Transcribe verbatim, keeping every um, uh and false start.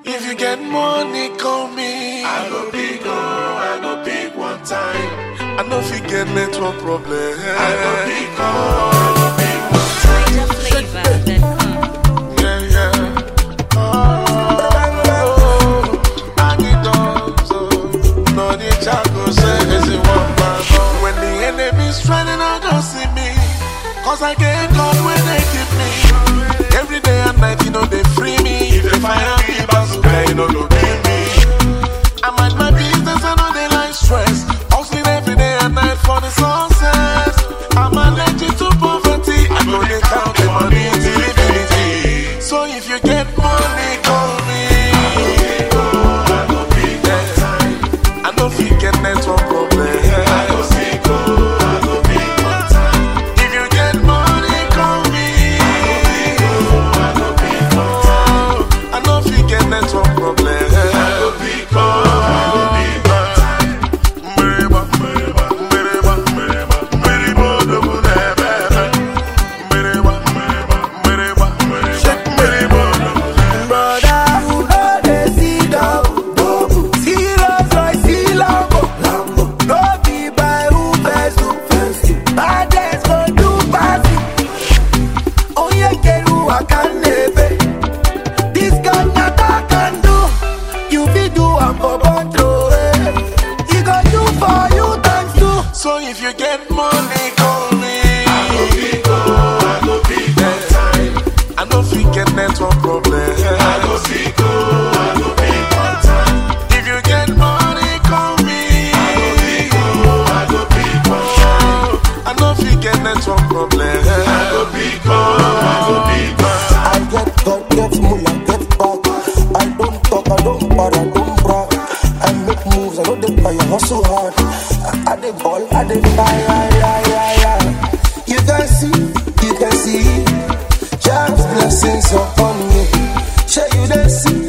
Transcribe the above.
If you get money, call me. I go big, oh, I go big one time. I know if you get network problem. I go big, oh, I go big one time. Just flavor, then come. Yeah, yeah. Oh, I need those. Oh, no need to say this is one man. When the enemy's running, I don't see me. Cause I get caught when they keep me. Every day and night, you know they free me. If they fire me, bazooka, you know they kill me. I mind my business, I know they like stress. Hustling every day and night for the success. I'm allergic to poverty. I know they count the money till infinity. So if you get money, call me. I go big one time. I know if you get network problem. I go big, oh, I go big one time. If you get money, call me. I go big, oh, I go big one time. I know if you get network problem. I go big, oh, I go big one time. Meriba, meriba, meriba, meriba, meriba, double never. Meriba, meriba, meriba, meriba, meriba, double never. Brother, you know they see double. See Rolls Royce, see Lambo. No be by who first do. Bad days go do party. Oh yeah, get who I can live. This guy not I can do. You be do am for control. He go do for you thanks to. So if you get money, call me. I go big, oh, I go big one time. I know if you get network problem. I go big, oh, I go big one time. If you get money, call me. I go big, oh, I go big one time. I know if you get network problem. I go big, oh, I go big one time. I get God, get mullah, get back. I don't talk, I don't bother, I don't brag. I make moves, I know they buy, I hustle hard. I, I dey ball, I dey fire, yeah, yeah, yeah. You can see, you can see, God's blessings upon me. Share you dey see.